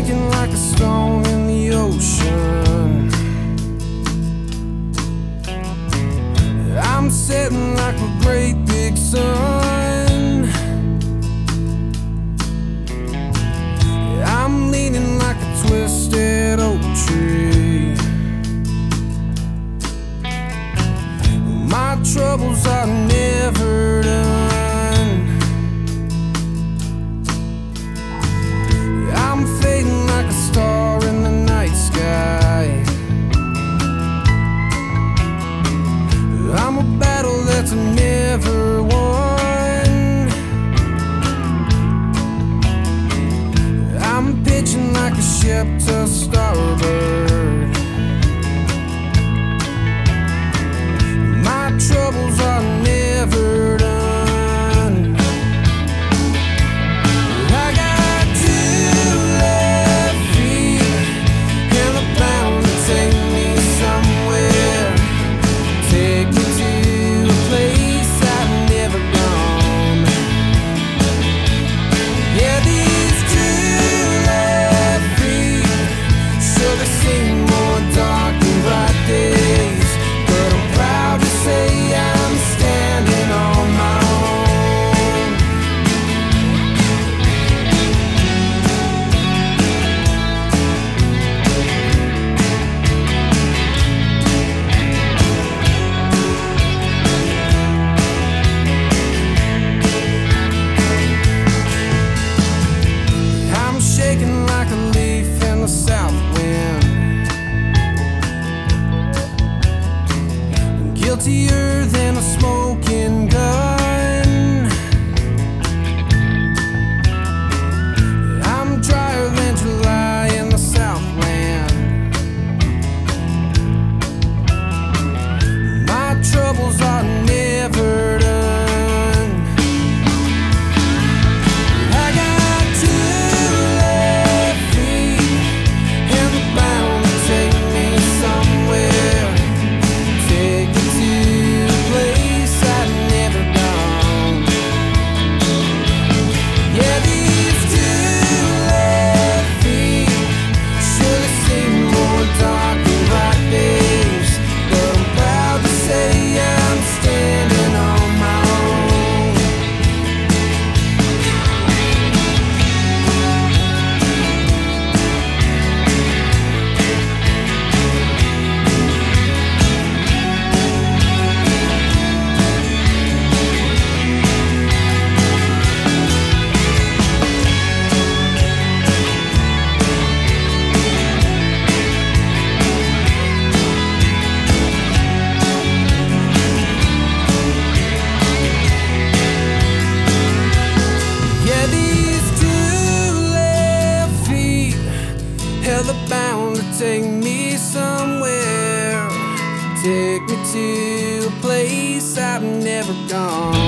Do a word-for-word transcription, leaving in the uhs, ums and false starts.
sinking like a stone in the ocean. I'm setting like a great big sun. I'm leaning like a twisted oak tree. My troubles are never done. I'm fading like a star in the night sky. I'm a battle that's never won. I'm pitching like a ship to starboard. My troubles are never done. I got two left feet, and they're bound to take me somewhere. Take me to a place I've never gone. Yeah, these two left feet, sure they seem more dark than bright days, but I'm proud to say I'm standing on my own. I'm shaking like a leaf in the south wind, guiltier than a smoking gun. I'm drier than July in the Southland. My troubles are never done. I got two left feet, and they're bound to take me somewhere. Take me to a place I've never gone. Yeah, these two left feet, sure they seem more dark than bright days, but I'm proud to say I'm standing on my own. Yeah, these two left feet, hell, they're bound to take me somewhere. Take me to a place I've never gone.